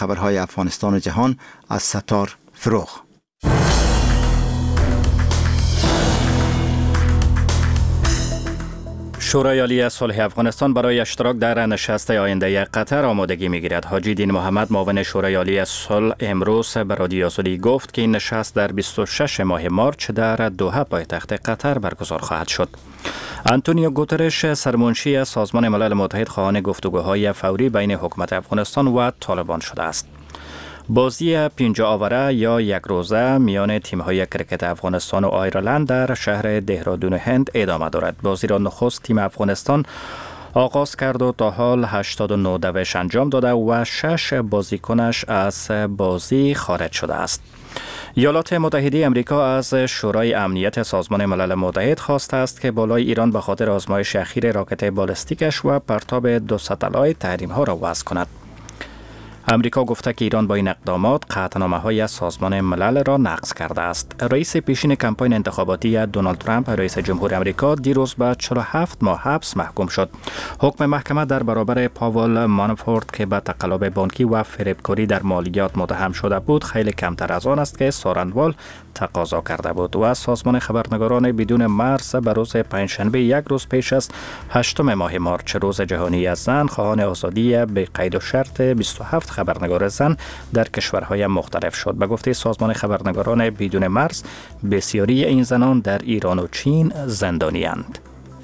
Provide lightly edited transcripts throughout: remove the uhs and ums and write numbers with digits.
خبرهای افغانستان و جهان از ستار فروغ. شورای عالی صلح افغانستان برای اشتراک در نشست آینده قطر آمادگی می‌گیرد. حاجی دین محمد معاون شورای عالی صلح امروز به رادیو آزادی گفت که این نشست در 26 ماه مارچ در دوحه پایتخت قطر برگزار خواهد شد. آنتونیو گوترش سرمنشی سازمان ملل متحد خواهان گفتگوهای فوری بین حکومت افغانستان و طالبان شده است. بازی 5 آوره یا یک روزه میان تیم‌های کرکت افغانستان و آیرلند در شهر دهرادون هند ادامه دارد. بازی را نخست تیم افغانستان آغاز کرد و تا حال 89 دوش انجام داده و 6 بازیکنش از بازی خارج شده است. ایالات متحده امریکا از شورای امنیت سازمان ملل متحد خواسته است که بالای ایران به خاطر آزمایش اخیر راکت بالستیکش و پرتاب 2 ستلایت تحریم‌ها را وضع کند. امریکا گفته که ایران با این اقدامات قطعنامه‌های سازمان ملل را نقض کرده است. رئیس پیشین کمپاین انتخاباتی دونالد ترامپ رئیس جمهور امریکا دیروز به 47 ماه حبس محکوم شد. حکم محکمه در برابر پاول مانافورت که به تقلب بانکی و فریبکاری در مالیات متهم شده بود خیلی کمتر از آن است که سارنوال تقاضا کرده بود و سازمان خبرنگاران بدون مرز به روز پنجشنبه یک روز پیش از 8 ماه مارچ روز جهانی از زن خواهان آزادی به قید و شرط 27 خبرنگار زن در کشورهای مختلف شد. به گفته سازمان خبرنگاران بدون مرز بسیاری این زنان در ایران و چین زندانی اند.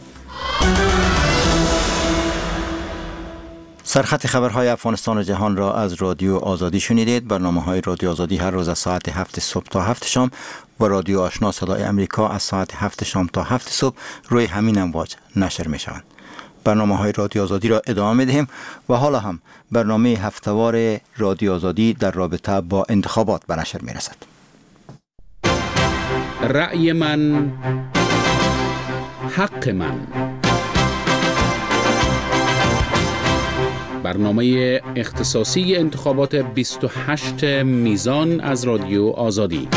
سرخط خبرهای افغانستان و جهان را از رادیو آزادی شنیدید. برنامه‌های رادیو آزادی هر روز از ساعت 7 صبح تا 7 شام و رادیو آشنا صدای امریکا از ساعت 7 شام تا 7 صبح روی همین امواج نشر می‌شوند. برنامه‌های رادیو آزادی را ادامه می‌دهیم و حالا هم برنامه هفته‌وار رادیو آزادی در رابطه با انتخابات به نشر می‌رسد. رأی من حق من، برنامه اختصاصی انتخابات 28 میزان از رادیو آزادی.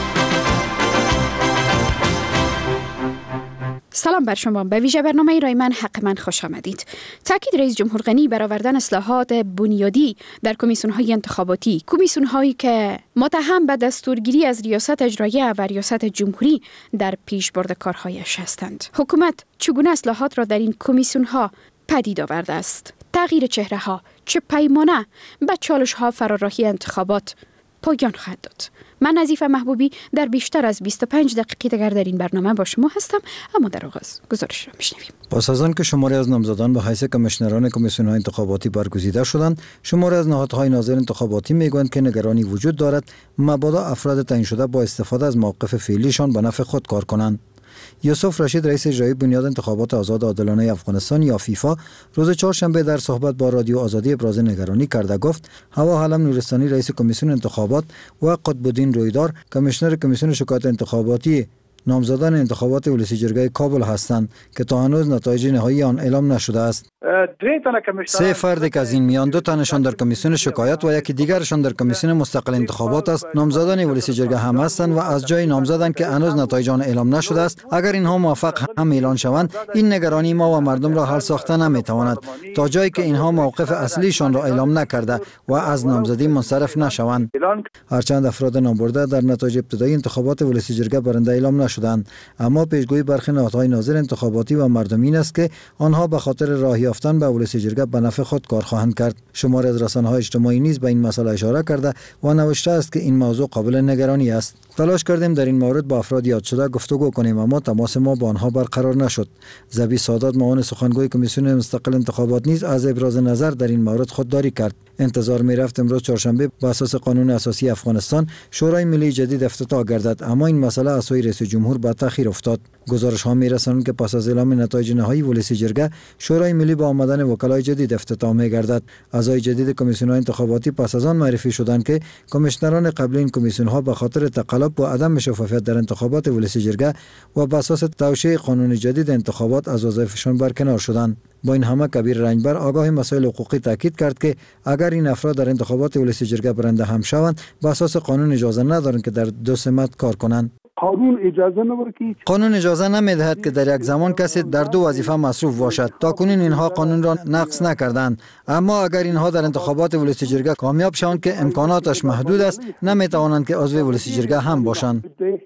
سلام بر شما. به ویژه برنامه رای من حق من خوش آمدید. تاکید رئیس جمهور غنی بر آوردن اصلاحات بنیادی در کمیسیون‌های انتخاباتی، کمیسیون‌هایی که متهم به دستورگیری از ریاست اجراییه و ریاست جمهوری در پیشبرد کارهایش هستند. حکومت چگونه اصلاحات را در این کمیسیون‌ها پدید آورده است؟ تغییر چهره‌ها چه پیمانه به چالش‌ها فراراهی انتخابات پایان خواهد داد؟ من نظیفه محبوبی در بیشتر از 25 دقیقه دیگر در این برنامه با شما هستم، اما در آغاز گزارش را میشنویم. پس از آن که شماری از نامزدان به حیث کمیشنران کمیسیون‌های انتخاباتی برگزیده شدند، شماری از نهادهای ناظر انتخاباتی میگویند که نگرانی وجود دارد مبادا افراد تعیین شده با استفاده از موقف فعلیشان به نفع خود کار کنند. یوسف رشید رئیس اجرایی بنیاد انتخابات آزاد عادلانه افغانستان یا فیفا روز چهارشنبه در صحبت با رادیو آزادی ابراز نگرانی کرده گفت هوا حلم نورستانی رئیس کمیسیون انتخابات و قطب‌الدین رویدار کمیشنر کمیسیون شکایت انتخاباتی نامزدان انتخابات ولسی جرگه کابل هستند که تا هنوز نتایج نهایی آن اعلام نشده است. 3 فرد که از این میان 2 تنشان در کمیسیون شکایت و یکی دیگرشان در کمیسیون مستقل انتخابات است نامزدان ولسی جرگه هم هستند و از جای نامزدند که هنوز نتایج آن اعلام نشده است. اگر اینها موافق هم اعلان شوند این نگرانی ما و مردم را حل ساخته نمیتواند تا جایی که اینها موقف اصلیشان را اعلام نکرده و از نامزدی منصرف نشوند. هرچند افراد نامبرده در نتایج ابتدایی انتخابات ولسی جرگه برنده اعلام نشدند، اما پیشگویی برخی نهادهای ناظر انتخاباتی و مردم این است که آنها به خاطر راه یافتن به ولسی جرگه به نفع خود کار خواهند کرد. شماری از رسانه‌های اجتماعی نیز به این مسئله اشاره کرده و نوشته است که این موضوع قابل نگرانی است. تلاش کردیم در این مورد با افراد یاد شده گفتگو کنیم اما تماس ما با آنها برقرار نشد. ذبی سادات معاون سخنگوی کمیسیون مستقل انتخابات نیز از ابراز نظر در این مورد خودداری کرد. انتظار می‌رفت امروز چهارشنبه بر اساس قانون اساسی افغانستان شورای ملی جدید افتتاح گردد، اما این مسئله از سوی رئیس جمهور به تأخیر افتاد. گزارش‌ها می‌رسانند که پس از اعلام نتایج نهایی ولسی جرگه شورای ملی با آمدن وکلای جدید افتتاح می‌گردد. اعضای جدید کمیسیون‌های انتخاباتی پس از آن معرفی شدند که کمیشنران قبلی این کمیسیون‌ها به خاطر تقلب و عدم شفافیت در انتخابات ولسی جرگه و بر اساس توشیح قانون جدید انتخابات از وظایفشان برکنار شدند. با این همه کبیر رنجبر آگاه مسائل حقوقی تاکید کرد که اگر این افراد در انتخابات ولسی جرگه برنده هم شوند به اساس قانون اجازه ندارند که در 2 سمت کار کنند. قانون اجازه نمی‌دهد. قانون اجازه نمی‌دهد که در یک زمان کسی در دو وظیفه مصروف باشد. تاکنون اینها قانون را نقض نکردند، اما اگر اینها در انتخابات ولایت جرگه کامیاب شوند که امکاناتش محدود است، نمی‌توانند که عضو ولایت جرگه هم باشند.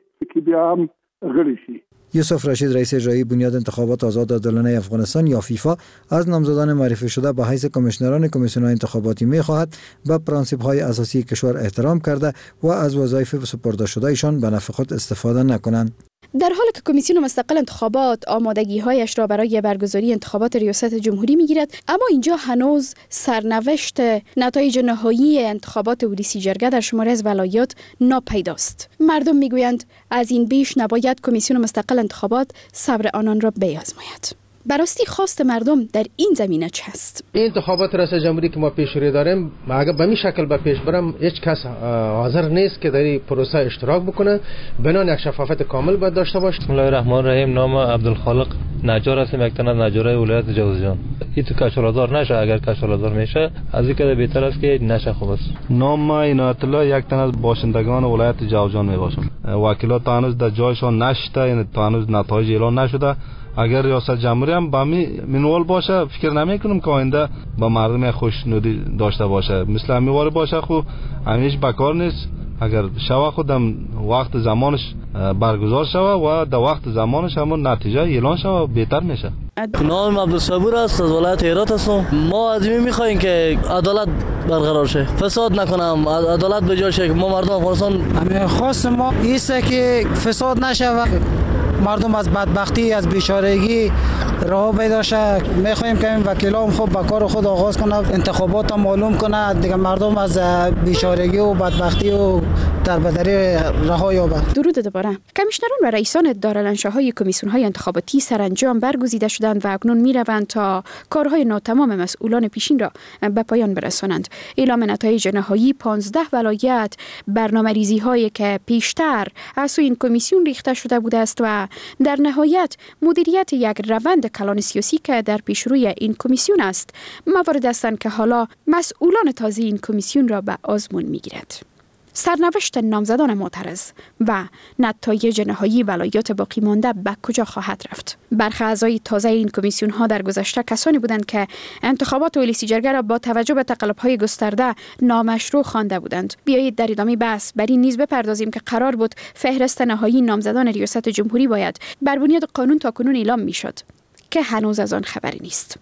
یوسف رشید رئیس اجرایی بنیاد انتخابات آزاد عادلانه افغانستان یا فیفا از نامزدان معرفی شده به حیث کمیشنران کمیسیون‌های انتخاباتی می‌خواهد به پرانسیپ‌های اساسی کشور احترام کرده و از وظایف سپرده شده ایشان به نفع خود استفاده نکنند. در حالی که کمیسیون مستقل انتخابات آمادگی‌هایش را برای برگزاری انتخابات ریاست جمهوری می‌گیرد، اما اینجا هنوز سرنوشت نتایج نهایی انتخابات ولسی جرگه در شماری از ولایات ناپیداست. مردم می‌گویند از این بیش نباید کمیسیون مستقل انتخابات صبر آنان را بیازماید. براستی خواست مردم در این زمینه چه است؟ این انتخابات ریاست جمهوری که ما پیش رو داریم، اگر به این شکل به پیش برم، هیچ کس حاضر نیست که در این پروسه اشتراک بکنه. بنان یک شفافیت کامل باید داشته باشه. بسم الله الرحمن الرحیم. نام عبدالخالق نجار هستم، یک تن از نجارای ولایت جوزجان. این تو کشورزار نشه، اگر کشورزار میشه از این که بهتر است که نشه. خوب است. نام عنایت الله، یک تن از باشندگان ولایت جوزجان میباشم. وکیلات هنوز در جایشان نشسته، یعنی هنوز نتایج اعلان نشده. اگر ریاست جمهوری هم با منوال باشه، فکر نمی کنم که آینده با مردم خوشنودی داشته باشه. مثل همیواری باشه خو همیش بکار نیست. اگر شوه خودم وقت زمانش برگزار شوه و در وقت زمانش همون نتیجه اعلان شوه بهتر میشه. نام عبدالصبور است، از ولایت هرات هستم. ما از این میخوایم که عدالت برقرار شه، فساد نکنم، عدالت به جای شه. ما مردم افغانستان خواست ما ایسته که فساد نشه، مردم از بدبختی، از بیچارگی راه پیدا شه. میخوایم که این وکیلان خوب به کار خود آغاز کنه، انتخابات معلوم کنه، دیگه مردم از بیچارگی و بدبختی و دربدری رها یابد. درود دوباره. کمیشنران و رئیسان دارالانشاهای کمیسیون‌های انتخاباتی سرانجام برگزیده شدند و اکنون میروند تا کارهای ناتمام مسئولان پیشین را به پایان برسانند. اعلام نتایج نهایی 15 ولایت برنامه‌ریزی‌هایی که پیشتر از این کمیسیون ریخته شده بوده است و در نهایت مدیریت یک روند کلان سیاسی که در پیشروی این کمیسیون است، موارد هستند که حالا مسئولان تازه این کمیسیون را به آزمون میگیرد. سرنوشت نامزدان معترض و نتایج نهایی ولایات باقی مانده به کجا خواهد رفت؟ برخی اعضای تازه این کمیسیون ها در گذشته کسانی بودند که انتخابات ولسی جرگه را با توجه به تقلب‌های گسترده نامشروع خوانده بودند. بیایید در ادامه بحث بر این نیز بپردازیم که قرار بود فهرست نهایی نامزدان ریاست جمهوری باید بر بنیاد قانون تاکنون اعلام میشد که هنوز از آن خبری نیست.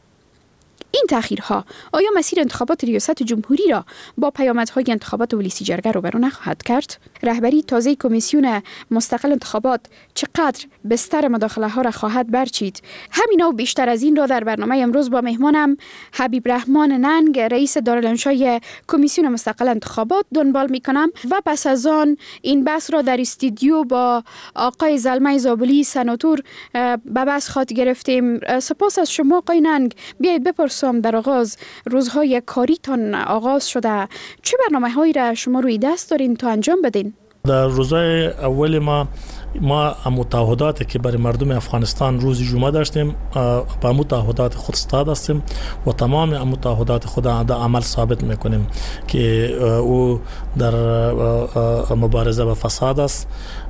این تأخیرها آیا مسیر انتخابات ریاست جمهوری را با پیامدهای انتخابات ولسی جرگه روبرو نخواهد کرد؟ رهبری تازه کمیسیون مستقل انتخابات چقدر بستر مداخله ها را خواهد برچید؟ همینا و بیشتر از این را در برنامه امروز با مهمانم حبیب رحمان ننگ، رئیس دارالانشای کمیسیون مستقل انتخابات دنبال میکنم و پس از آن این بحث را در استودیو با آقای زلمه زابلی سناتور به بحث خواهد گرفتیم. سپاس از شما آقای ننگ. بیایید بپرسم در آغاز، روزهای کاریتان آغاز شده، چه برنامه‌هایی را شما روی دست دارین تا انجام بدین؟ در روزهای اول ما متعهداتی که برای مردم افغانستان روز جمعه داشتیم با متعهدات خود استاد هستیم و تمام متعهدات خود در عمل ثابت میکنیم که او در مبارزه با فساد است،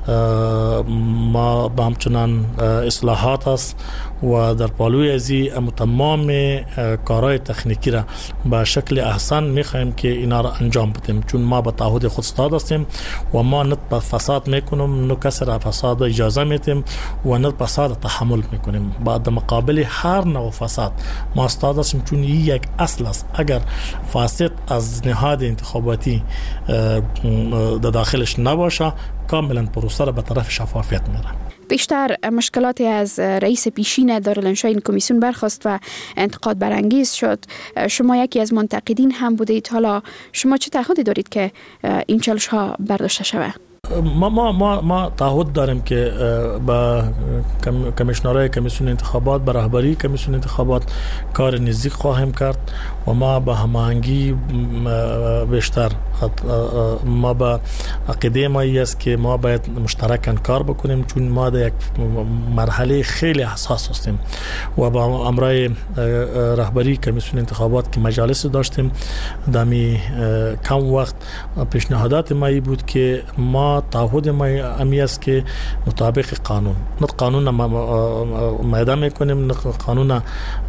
ما با همچنان اصلاحات است و در پالوی ازی تمام کارهای تکنیکی را به شکل احسن میخوایم که اینا را انجام بدیم، چون ما به تعهد خود استاد هستیم و ما نه فساد میکنیم، نه کسی را فساد اجازه میدیم و نه فساد تحمل میکنیم. بعد مقابل هر نوع فساد ما استاد هستیم، چون یک اصل است. اگر فاسد از نهاد انتخاباتی در داخلش نباشه، کاملا پروسه را به طرف شفافیت میره. بیشتر مشکلاتی از رئیس پیشین دارالانشای این کمیسیون برخاست و انتقاد برانگیز شد. شما یکی از منتقدین هم بودید. حالا شما چه تعهدی دارید که این چالش ها برداشته شود؟ ما تعهد داریم که با کمیشنرهای کمیسیون انتخابات، با رهبری کمیسیون انتخابات کار نزدیک خواهیم کرد و ما به هماهنگی بیشتر ما به عقیده ما است که ما باید مشترکاً کار بکنیم، چون ما در یک مرحله خیلی حساس هستیم و با امرای رهبری کمیسیون انتخابات که مجالس داشتیم دمی کم وقت پیشنهادات ما بود که ما تعهد ما امی است که مطابق قانون قانون معده میکنیم، قانون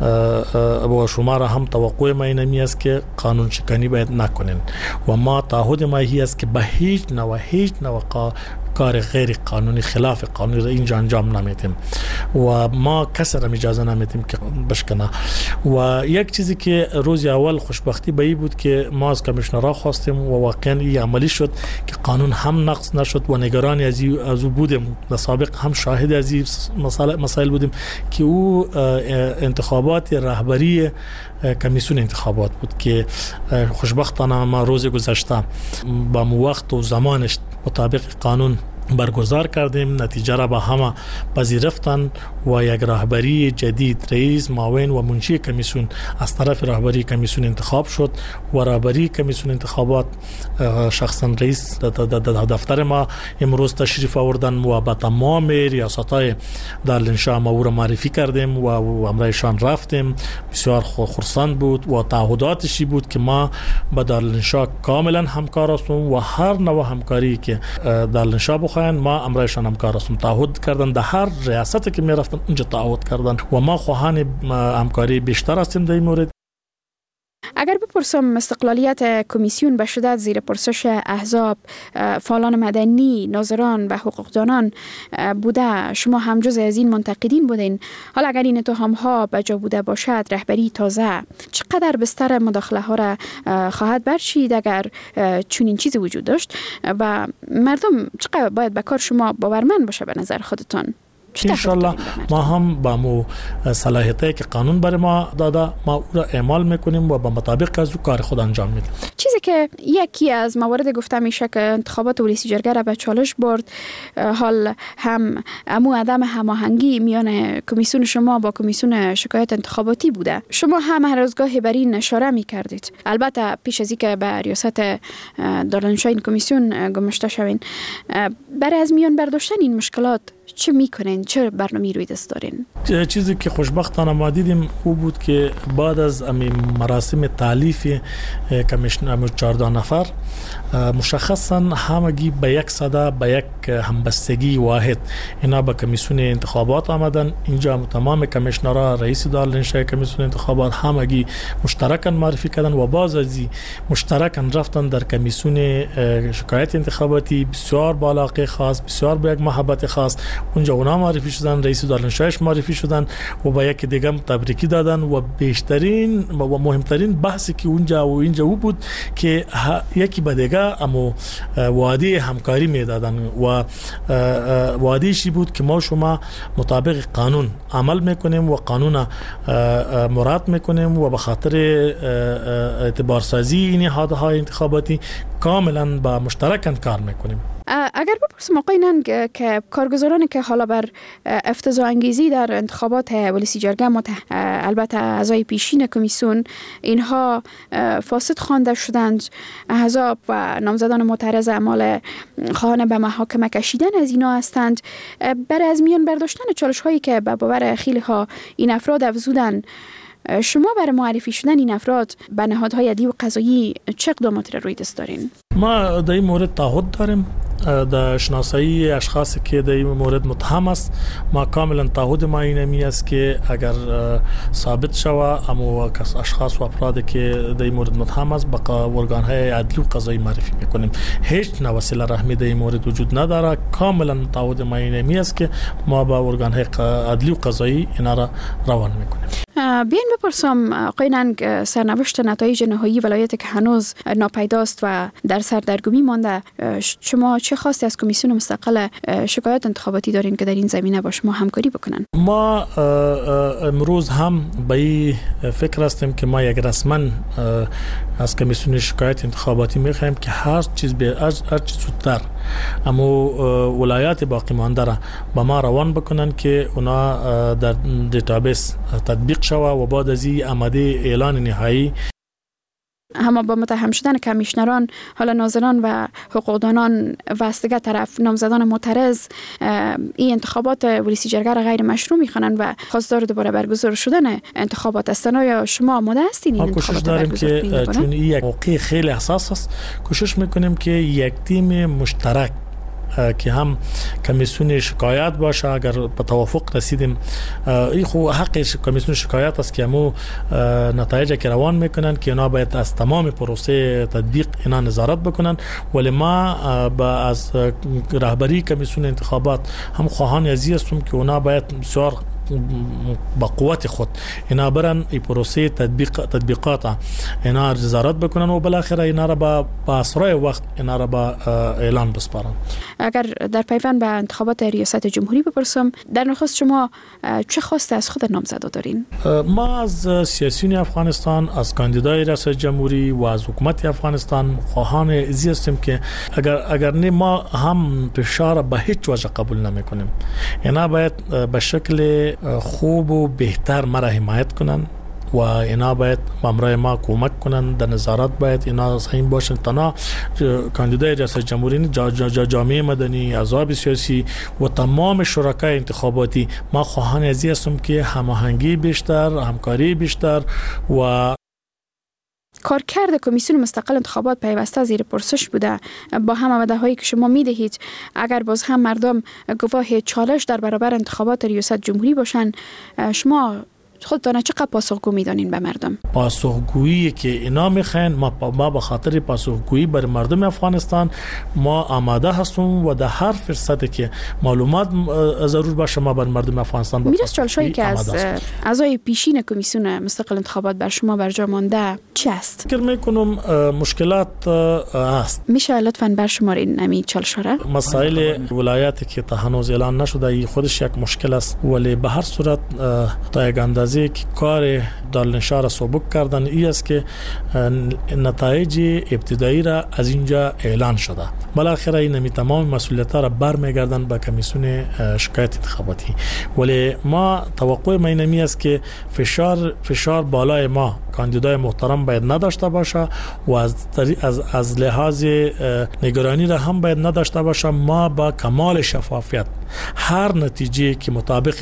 با شما را هم توقع ما اینمی است که قانون شکنی باید نکنین و ما تعهد ما است که به هیچ نوع کار غیر قانونی خلاف قانونی را اینجا انجام نمیدیم و ما کسی را اجازه نمیدیم که بشکنه. و یک چیزی که روز اول خوشبختی به این بود که ما از کمیشنرها خواستیم و واقعا این عملی شد که قانون هم نقض نشد و نگران از او بودیم، در سابق هم شاهد از این مسائل بودیم که او انتخابات رهبری کمیسیون انتخابات بود که خوشبختانه ما روز گذشته با وقت و زمانش مطابق قانون برگزار کردیم، نتیجه را به همه پذیرفتن و یک رهبری جدید رئیس، معاون و منشی کمیسیون از طرف رهبری کمیسیون انتخاب شد و رهبری کمیسیون انتخابات شخصا رئیس دفتر ما امروز تشریف آوردن و با تمام ریاست‌های دارالانشا ما او را معرفی کردیم و امرایشان رفتیم. بسیار خرسند بود و تعهداتشی بود که ما با دارالانشا کاملا همکار هستیم و هر نوع همکاری که دارالانشا بخواهد ما امرایشان همکار هستیم. تعهد کردن در هر ریاستی که می رفتن اونجا تعهد کردن و ما خواهان همکاری بیشتر هستیم در این مورد. اگر بپرسم استقلالیت کمیسیون به شدت زیر پرسش احزاب، فعالان مدنی، ناظران و حقوقدانان بوده، شما هم جز از این منتقدین بودین، حالا اگر این اتهام‌ها به جا بوده باشد، رهبری تازه چقدر بستر مداخله ها را خواهد برچید اگر چنین چیزی وجود داشت و مردم چقدر باید به کار شما باورمند باشه به نظر خودتان؟ انشالله ما هم با مو صلاحیتی که قانون برای ما داده ما او را اعمال میکنیم و با مطابق از او کار خود انجام میدیم. چیزی که یکی از موارد گفته میشه که انتخابات ولسی جرگه را به چالش برد، حال هم امو عدم هماهنگی میان کمیسیون شما با کمیسیون شکایت انتخاباتی بوده. شما هم هر روزگاهی بر این اشاره میکردید، البته پیش از اینکه به ریاست دارالانشا این کمیسیون گماشته شوین. برای از میان برداشتن این مشکلات چه میکنین؟ چه برنامه‌ای روی دست دارین؟ چیزی که خوشبختانه ما دیدیم او بود که بعد از مراسم تالیف کمیشنر 14 نفر مشخصا همگی به یک صدا، به یک همبستگی واحد اینا به کمیسیون انتخابات آمدن. اینجا تمام کمیشنرها، رئیس دارالانشا کمیسیون انتخابات همگی مشترکاً معرفی کردن و باز از مشترکاً رفتن در کمیسیون شکایت انتخاباتی. بسیار با علاقه خاص، بسیار با یک محبت خاص اونجا اونا معرفی شدن، رئیس دارالانشاش معرفی شدن و با یک دیگه تبریکی دادن و بیشترین و مهمترین بحثی که اونجا و اینجا بود که یکی به دیگه اما وعده همکاری میدادن و وعده‌ای بود که ما شما مطابق قانون عمل میکنیم و قانون مراد میکنیم و به خاطر اعتبارسازی این نهادهای انتخاباتی کاملا با مشترکاً کار میکنیم. اگر بپرسم آقای ننگ که کارگزارانی که حالا بر افتضاح انگیزی در انتخابات ولسی جرگه البته اعضای پیشین کمیسیون اینها فاسد خوانده شدند، احزاب و نامزدان معترض اعمال خواهان به محاکمه کشیدن از اینا هستند، برای از میان برداشتن چالش هایی که به باور خیلی ها این افراد افزودن، شما برای معرفی شدن این افراد به نهادهای عدلی و قضایی چه اقداماتی را روی دست دارین؟ ما در این مورد تعهد داریم در شناسایی اشخاصی که در این مورد متهم است. ما کاملا تعهد ما اینمی است که اگر ثابت شود اما اشخاص و افرادی که در این مورد متهم است به ارگان‌های عدلی و قضایی معرفی میکنیم. هیچ نوع وسیله رحمی در این مورد وجود نداره. کاملا تعهد ما اینمی است که ما با ارگان‌های عدلی و قضایی اینا را روان میکنیم. بیاین بپرسم آقای ننگ، سرنوشت نتایج نهایی ولایت که هنوز ناپیداست و در سردرگمی مانده، شما چه خواستی از کمیسیون مستقل شکایت انتخاباتی دارین که در این زمینه با شما همکاری بکنن؟ ما امروز هم به این فکر هستیم که ما یک رسما از کمیسیون شکایت انتخاباتی میخوایم که هر چیز زودتر اما ولایات باقی مانده را با ما روان بکنن که اونا در دیتابیس تطبیق شوه و بعد از این آماده اعلان نهایی اما با متهم شدن کمیشنران، حالا ناظران و حقوقدانان و از دیگر طرف نامزدان معترض این انتخابات ولسی جرگه را غیر مشروع میخوانند و خواستار دوباره برگزار شدن انتخابات هستند. آیا شما آماده هستین این انتخابات برگزار کنید؟ چون این یک موقع خیلی حساس است، کوشش میکنیم که یک تیم مشترک که هم کمیسیون شکایت باشه، اگر به توافق رسیدیم این خو حق کمیسیون شکایت است که همو نتایج که روان میکنن که اونا باید از تمام پروسه تطبیق اینا نظارت بکنن، ولی ما از رهبری کمیسیون انتخابات هم خواهان ازی هستم که اونا باید بسیار با قوت خود اینا برن این پروسه تطبیقات اینا نظارت بکنن و بالاخره اینا را با اسرع وقت اینا را با اعلان بسپارن. اگر در پیوند به انتخابات ریاست جمهوری بپرسم، در نخست شما چه خواسته از خود نامزدا دارین؟ ما از سیاسیون افغانستان، از کاندیدای ریاست جمهوری و از حکومت افغانستان خواهان ازی هستیم که اگر نه ما هم فشار به هیچ وجه قبول نمیکنیم. اینا باید به شکل خوب و بهتر ما را حمایت کنن و اینا باید امرای ما کمک کنن، در نظارت باید اینا صحیح باشن. تنها کاندیدای ریاست جمهوری، جامعه مدنی، احزاب سیاسی و تمام شرکای انتخاباتی ما خواهان ازی هستم که هماهنگی بیشتر، همکاری بیشتر و کارکرد کمیسیون مستقل انتخابات پیوسته زیر پرسش بوده. با هم وعده‌هایی که شما میدهید اگر باز هم مردم گواه چالش در برابر انتخابات ریاست جمهوری باشن، شما خودتان چقدر پاسخگو میدانین به مردم؟ پاسخگویی که اینا میخواین ما به خاطر پاسخگویی بر مردم افغانستان ما آماده هستیم و در هر فرصتی که معلومات ضرور باشه ما بر مردم افغانستان میرس چالشایی که از اعضای پیشین کمیسیون مستقل انتخابات بر شما بر جا مانده چی است؟ فکر میکنم مشکلات است. میشه لطفاً برشمارین همین چالش‌ها را؟ مسائل ولایتی که تا هنوز اعلان نشده خودش یک مشکل است، ولی به هر صورت تا یک اندازه که کار دارالنشا را سبک کردن ای است که نتایج ابتدایی را از اینجا اعلان شده. بالاخره این تمام مسئولیت را برمیگردن به کمیسیون شکایت انتخاباتی، ولی ما توقع ما اینمی است که فشار بالای ما کاندیدای محترم باید نداشته باشه و از لحاظ نگرانی را هم باید نداشته باشه. ما با کمال شفافیت هر نتیجه که مطابق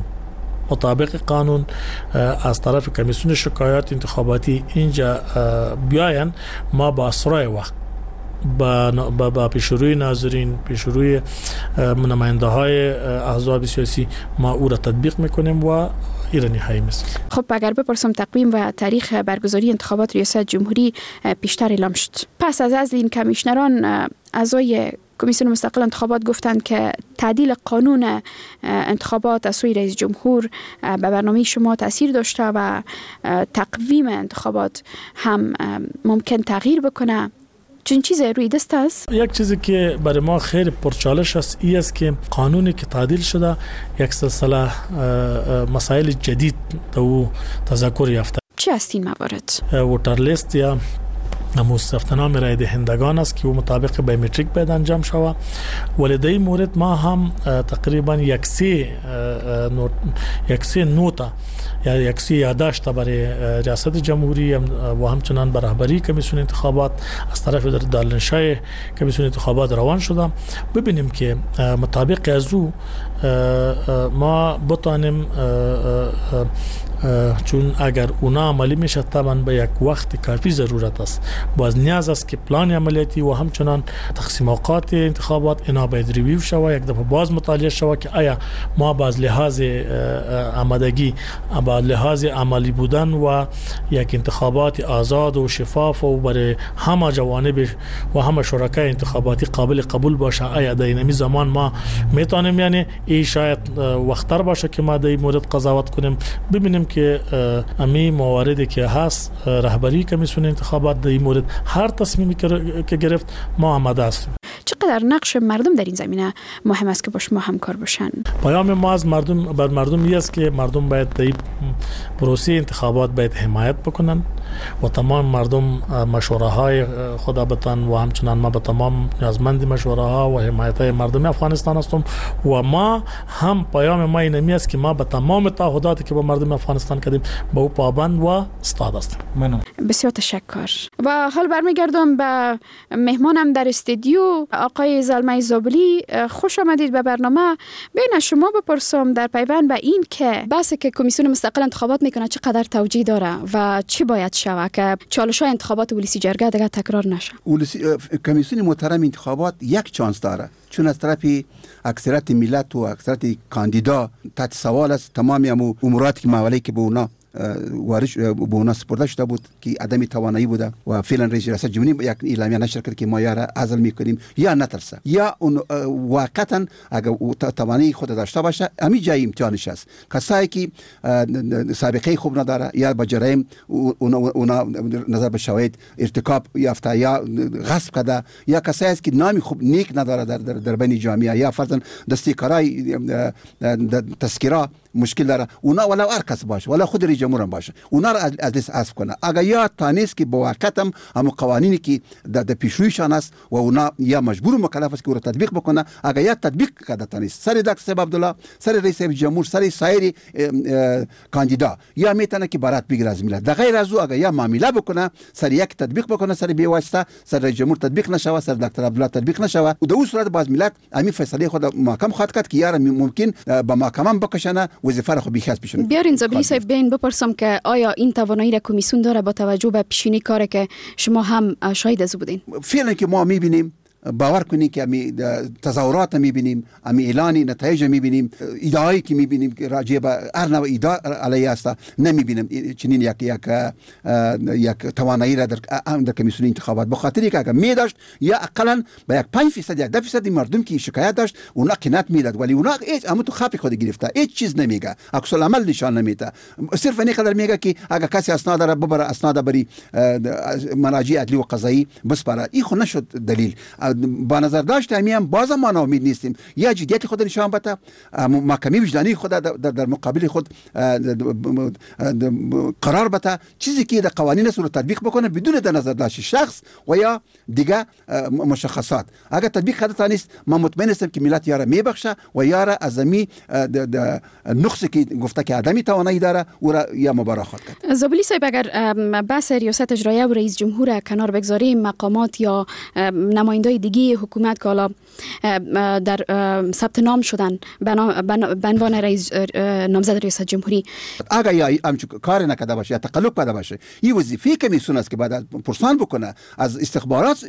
قانون از طرف کمیسیون شکایات انتخاباتی اینجا بیاین، ما با اسرع وقت با پیشروی ناظرین، پیشروی نماینده های احزاب سیاسی ما او را تطبیق میکنیم و ایرانی های مثل. خب اگر بپرسم تقویم و تاریخ برگزاری انتخابات ریاست جمهوری پیشتر اعلام شد، پس از این کمیشنران اعضای کمیسیون مستقل انتخابات گفتند که تعدیل قانون انتخابات از سوی رئیس جمهور به برنامه شما تاثیر داشته و تقویم انتخابات هم ممکن تغییر بکنه. چون چیز روی دست است؟ یک چیزی که برای ما خیلی پرچالش است ای است که قانونی که تعدیل شده یک سلسله مسائل جدید او تذکر یافته. چی است این موارد؟ ووتر لیست یا ثبتنامه رای دهندگان است که مطابق بیومتریک باید انجام شود، ولی در این مورد ما هم تقریبا یک سه نوتا یا یک سه یادداشت برای ریاست جمهوری و همچنان بر رهبری کمیسیون انتخابات از طرف دارالنشای کمیسیون انتخابات روان شده. ببینیم که مطابق از او ما بتانیم، چون اگر اونا عملی میشه طبعا به یک وقت کافی ضرورت است، باز نیاز است که پلان عملیاتی و همچنان تقسیم اوقات انتخابات اینا باید ریویو شود، یک دفعه باز مطالعه شود که آیا ما باز لحاظ آمادگی، باز لحاظ عملی بودن و یک انتخابات آزاد و شفاف و برای همه جوانب و همه شرکای انتخاباتی قابل قبول باشه، آیا در این زمان ما میتونیم، یعنی این شاید وقتتر باشه که ما در این مورد قضاوت کنیم. ببینیم که امی مواردی که هست رهبری کمیسیون انتخابات در این مورد هر تصمیمی که گرفت ما آماده هستیم. چقدر نقش مردم در این زمینه مهم است که با شما همکار باشن؟ پیام ما از مردم است که مردم باید در پروسه انتخابات باید حمایت بکنن و تمام مردم مشوره های خدا بتن و همچنان ما به تمام نیازمند مشوره ها و حمایت های مردم افغانستان هستیم و ما هم پیام ما اینمی است که ما به تمام تعهداتی که با مردم افغانستان کردیم به او پابند و استاد هستیم. بسیار تشکر. و حال برمیگردم به مهمانم در استودیو آقای زلمه زابلی. خوش آمدید به برنامه. بین شما بپرسم در پیوند به این که بحثی که کمیسیون مستقل انتخابات میکنه چقدر توجیه داره و چی باید شود که چالش‌های انتخابات ولسی جرگه دیگه تکرار نشه. کمیسیون محترم انتخابات یک چانس داره، چون از طرف اکثریت ملت و اکثریت کاندیدا تحت سوال است تمام اموراتی که موالی که به اونا به اونا سپرده شده بود که عدم توانایی بوده و فعلا رئیس ریاست جمهوری یک اعلامیه نشر کرد که ما یاره عزل میکنیم یا نترسه یا اون واقعا اگر توانایی خود داشته باشه همین جای امتحانش است. کسایی که سابقه خوب نداره یا با جرایم اونا نظر به شواهد ارتکاب یافته یا غصب کرده یا کسایی است که نامی خوب نیک نداره در بین جامعه یا فرضاً دستیکارای تذکره مشکل داره، اونا ولا هر کس باشه ولا خود رئیس جمهور هم باشه اونا را از لیست حذف کنه. اگر یا تانیست که با واقعیت هم قوانینی که در پیشرویشان است و اونا یا مجبور و مکلف است که رو تطبیق بکنه، اگر یا تطبیق کرده تانیست سر دکتر صاحب عبدالله، سر رئیس جمهور، سر سایر کاندیدا یا میتونه که برات بگیره از ملت. در غیر از او اگر یا معامله بکنه سر یک تطبیق بکنه، سر بی واسطه سر رئیس جمهور تطبیق نشوه، سر دکتر عبدالله تطبیق نشوه و در اون صورت باز ملت همین فیصله خود محکم خواهد کرد که یار ممکن با محکمه بکشنه وظیفه را خو بیخاص پیشون. بیارین زابلی صاحب بین بپرسم که آیا این توانایی را کمیسیون داره با توجه به پیشینی کاری که شما هم شاهد از بودین؟ فعلا که ما میبینیم باور کنید که امی تظاهرات میبینیم، امی اعلانی نتایج میبینیم، ادعایی که میبینیم که راجع به هر نوع ادعا علیه است نمیبینیم چنین یک توانایی را در کمیسیون انتخابات. به خاطر که اگر میداشت یا اقلا به 5% 10% مردم که شکایت داشت اونا قناعت میداد، ولی اونا هیچ اما تو خاطر خود گرفته هیچ چیز نمیگه، عکس العمل نشان نمیده، صرف اینی قدر میگه که اگر کسی اسناد داره ببره اسناد بری مراجع عدلی و قضایی بسپاره. این خو نشد دلیل. با نظر داشت هم باز ما ناامید نیستیم، یا جدیت خود نشان بده، محکمه وجدانی خود در مقابل خود قرار بده، چیزی که در قوانین رو تطبیق بکنه بدون در نظر داشت شخص و یا دیگه مشخصات. اگر تطبیق کرده نیست ما مطمئن هستم که ملت یاره میبخشه و یاره از می نقصی که گفته که آدمی توانایی داره او را یا مبارکات کرد. زابلی صاحب اگر بحث ریاست اجراییه و رئیس جمهور کنار بگذاریم، مقامات یا نمایندای دیگه حکومت که حالا در ثبت نام شدن به عنوان رئیس نامزد ریاست جمهوری، اگر یا کار نکرده باشه یا تقلب کرده باشه، این وظیفه کمیسیون است که بعد پرسان بکنه، از استخبارات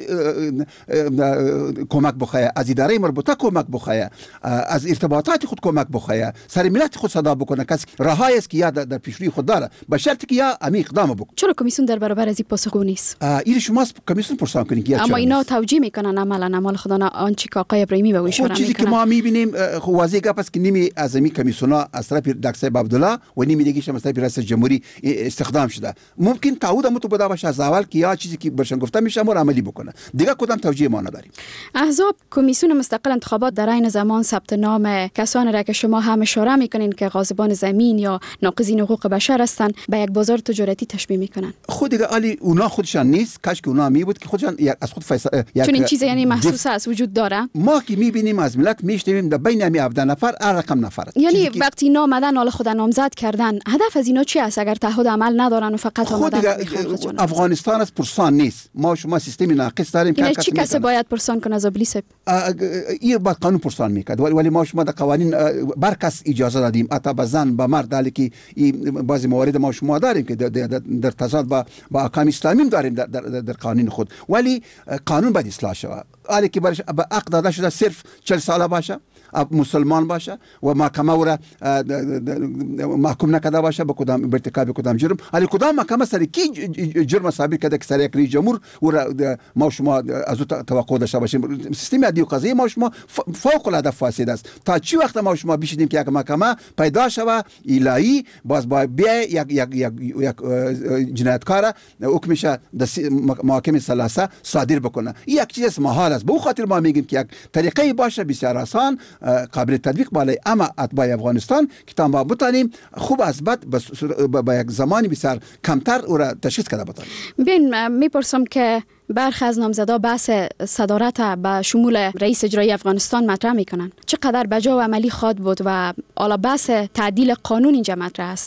کمک بخواه، از اداره مربوطه کمک بخواه، از ارتباطات خود کمک بخواه، سر ملت خود صدا بکنه. کسی راهی است که یا در پیشروی خود داره به شرطی که یا امی اقدام بکنه. چرا کمیسیون در برابر از این پاسخگو نیست؟ این شما کمیسیون پرسان کنید که اما اینا توجیه میکنن عمل خدا نه آنچه که آقای ابراهیمی به اشاره میکنه. چیزی که ما میبینیم واضح گپ است که نیمی از امی کمیسیونا از طرف دکتر صاحب عبدالله و نیمی دیگه از طرف رئیس جمهوری استخدام شده. ممکن تعهد هم تو بده باشه از اول که یا چیزی که برشان گفته میشه ما عملی بکنه. دیگه کدام توجیه ما نداریم. احزاب کمیسیون مستقل انتخابات در عین زمان ثبت نام کسانی را که شما هم اشاره میکنین که غاصبان زمین یا ناقضین حقوق بشر هستند به یک بازار تجارتی تشبیه میکنن. خود دیگه علی اونا خودشان نیست، کاش که اونا می بود که خودشان از خود فیصله چون این چیز یعنی محسوس است وجود داره. ما که میبینیم از ملت میشنویم در بین همی 17 نفر هر رقم نفر است. یعنی وقتی اینا آمدن حالا خود نامزد کردن، هدف از اینا چی است اگر تعهد عمل ندارن و فقط آمدن؟ افغانستان از پرسان نیست، ما شما سیستم ناقص داریم که چی کسی باید پرسان کنه زابلی صاحب؟ این با قانون پرسان میکرد، ولی ما شما در قوانین برکس اجازه دادیم اتا به زن به مرد، دالی که بعضی موارد ما شما داریم که در تضاد با احکام اسلامی داریم در قانون خود، ولی قانون باید اصلاح شود. حالی که برش به عقد داده شده صرف 40 ساله باشه، مسلمان باشه و محکمه او را محکوم نکرده باشه به کدام ارتکاب کدام جرم، حالی کدام محکمه سر کی جرم ثابت کرده که سر یک رئیس جمهور او را ما شما از او توقع داشته باشیم. سیستم عدلی و قضایی ما شما فوق العاده فاسد است. تا چی وقت ما شما بشینیم که یک محکمه پیدا شوه الهی باز با بیا یک جنایتکار حکمش محاکمه ثلاثه صادر بکنه، این یک چیز محال است. به او خاطر ما میگیم که یک طریقه باشه بسیار آسان قابل تطبیق بالای اما اتباع افغانستان که تا ما بتانیم خوب از بد با یک زمانی بسیار کمتر او را تشخیص کرده بتانیم. ببین میپرسم که برخی از نامزدا بحث صدارت به شمول رئیس اجرایی افغانستان مطرح میکنن، چقدر بجا و عملی خواد بود و حالا بحث تعدیل قانون اینجا مطرح است؟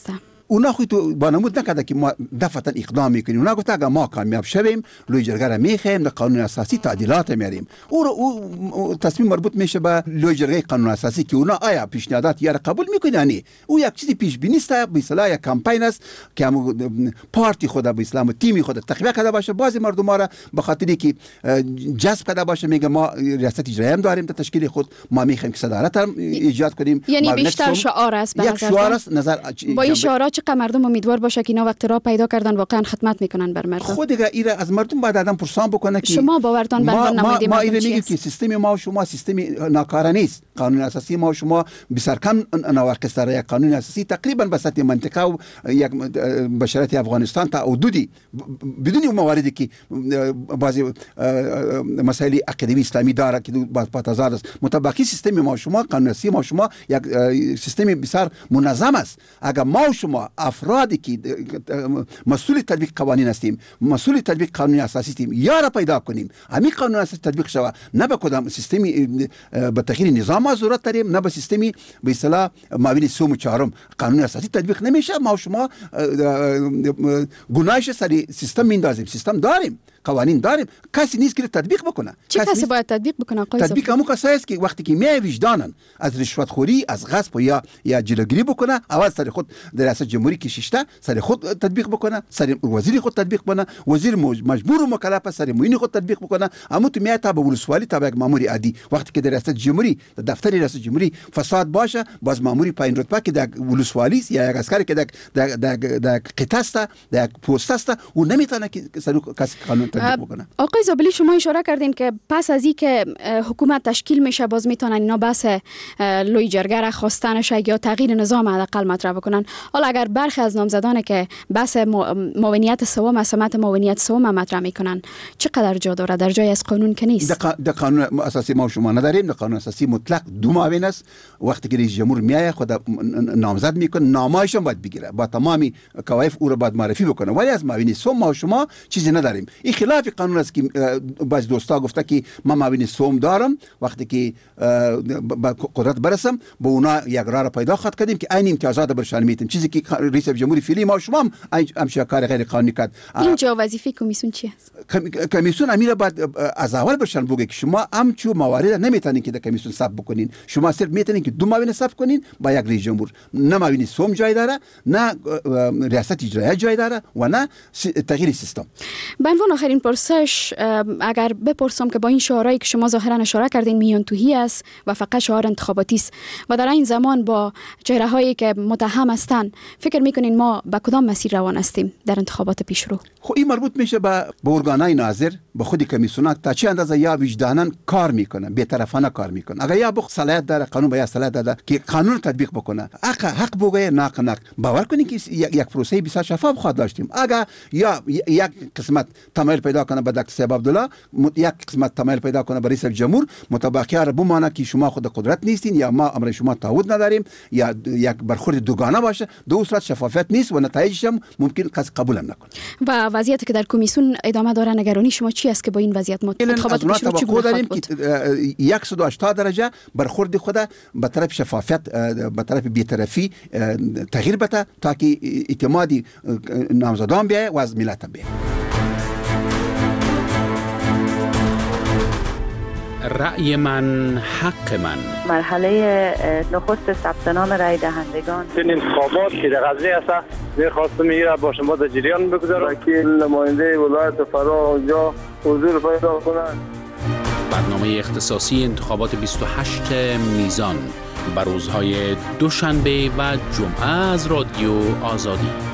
اونا خود تو بانمود نکرده که ما دفعتا اقدام میکنیم. اونا گفت اگر ما کامیاب شویم لوی جرگه را میخوایم در قانون اساسی تعدیلات میاریم. او تصمیم مربوط میشه به لوی جرگه قانون اساسی که اونا آیا پیشنهادات یا قبول میکنن. او یک چیزی پیش بینی است، به اصطلاح یک کمپین است که هم پارتی خود به اسلام و تیم خود تقویت کرده باشه، بعضی مردم را به خاطری که جذب کرده باشه میگه ما ریاست اجرایی هم داریم در تشکیل خود، ما میخوایم که صدارت هم ایجاد کنیم. یعنی بیشتر شعار است به یک شعار است. نظر با این شعارات چقدر مردم امیدوار باشه که اینا وقتی راه پیدا کردن واقعا خدمت میکنن بر مردم. خود دیگه ایره از مردم باید آدم پرسان بکنه که شما باورتان بر نماینده ما مردم میگیم که سیستم ما و شما سیستم ناکاره نیست. قانون اساسی ما و شما بسیار کم نواقص داره. یک قانون اساسی تقریبا به سطح منطقه و یک بشریت افغانستان تا حدودی بدون مواردی که بعضی مسائل عقیدوی اسلامی داره که با تضاد است. مطابقی سیستم ما و شما قانون اساسی ما و شما یک سیستم بسیار منظم است. اگر ما و شما افرادی که مسئول تطبیق قوانین هستیم، مسئول تطبیق قانون اساسی هستیم، یا را پیدا کنیم همین قانون اساسی تطبیق شود، نه به کدام سیستمی به تغییر نظام ضرورت داریم، نه به سیستمی به اصطلاح معاون سوم و چهارم قانون اساسی تطبیق نمیشه. ما و شما گناهش سر سیستم میندازیم. سیستم داریم، قوانین داریم، کسی نیست که تطبیق بکنه. چه کسی باید تطبیق بکنه؟ تطبیق همون کسایی است که وقتی که میای وجدانن از رشوت خوری، از غصب یا جلوگیری بکنه، اول سر خود در ریاست جمهوری کشیشته سر خود تطبیق بکنه، سر وزیر خود تطبیق بکنه، وزیر مجبور و مکلف سر معین خود تطبیق بکنه. اما تو میای تا به ولسوالی تا به یک مامور عادی، وقتی که در ریاست جمهوری در دفتر ریاست جمهوری فساد باشه، باز ماموری پایین رتبه که در ولسوالی یا یک عسکری که در قطعه است، در پست است، او نمیتونه که سر کسی قانون تطبیق بکنه. آقای زابلی شما اشاره کردین که پس از این که حکومت تشکیل میشه باز میتونن اینا بحث لوی جرگه را خواستنش یا تغییر نظام حداقل مطرح بکنن. حالا اگر برخی از نامزدان که بحث معاونیت سوم سمت معاونیت سوم مطرح میکنن، چقدر جا داره در جای از قانون که نیست؟ در قانون اساسی ما شما نداریم. در قانون اساسی مطلق دو معاون است. وقتی که رئیس جمهور میاد خود نامزد میکنه، نامه‌اش هم باید بگیره، با تمامی کوایف او را باید معرفی بکنه. ولی از معاون سوم ما شما چیزی نداریم. این خلاف قانون است که بعضی دوستا گفته که من معاون سوم دارم، وقتی که با قدرت برسم با اونا یک راه پیدا خواهد کردیم که این امتیازات برشان میتیم، چیزی که رئیس جمهوری فعلی ما شما هم کار غیر قانونی کرد. اینجا وظیفه کمیسیون چی است؟ کمیسیون امیر بعد از اول برشان بگه که شما همچو موارد نمیتونین که در کمیسیون ثبت بکنین. شما صرف میتونین که دو معاون ثبت کنین با یک رئیس جمهور. نه معاون سوم جای داره، نه ریاست اجرایی جای داره و نه تغییر سیستم. به عنوان آخرین پرسش اگر بپرسم که با این شعارهایی که شما ظاهرا اشاره کردین میان توهی است و فقط شعار انتخاباتی است و در این زمان با چهره هایی که متهم هستند، فکر میکنین ما به کدام مسیر روان هستیم در انتخابات پیشرو؟ خب این مربوط میشه به ارگانای ناظر، به خود کمیسیونات تا چه اندازه یا وجدانن کار میکنن، بی‌طرفانه کار میکنن. اگر یا صلاحیت داره، قانون باید صلاحیت داره که قانون تطبیق بکنه. حق بگه ناق باور کنین که یک پروسه بسیار شفاف خواهد داشتیم. اگر یا یک قسمت تمایل پیدا کنه به دکتر صاحب عبدالله، یک قسمت تمایل پیدا کنه به رئیس جمهور، مطابقی را بمانه که شما خود قدرت نیستین یا ما امر شما تعهد نداریم یا یک برخورد دوگانه باشه، دو صورت شفافیت نیست و نتایجش هم ممکن کس قبول هم نکنه. و وضعیتی که در کمیسیون ادامه داره، نگرانی شما چی است که با این وضعیت انتخابات پیشرو چگونه داریم که 180 درجه برخورد خود به طرف شفافیت، به طرف بی‌طرفی تغییر بده تا که اعتمادی نامزدان بیاید و از ملت بیاید. رأی من حق من. مرحله نخست ثبت نام رای دهندگان. این انتخابات که در غزنی است، می‌خواستم این با شما در جریان بگذارم که نماینده ولایت فرا اونجا حضور پیدا کنند. برنامه اختصاصی انتخابات 28 میزان بر روزهای دوشنبه و جمعه از رادیو آزادی.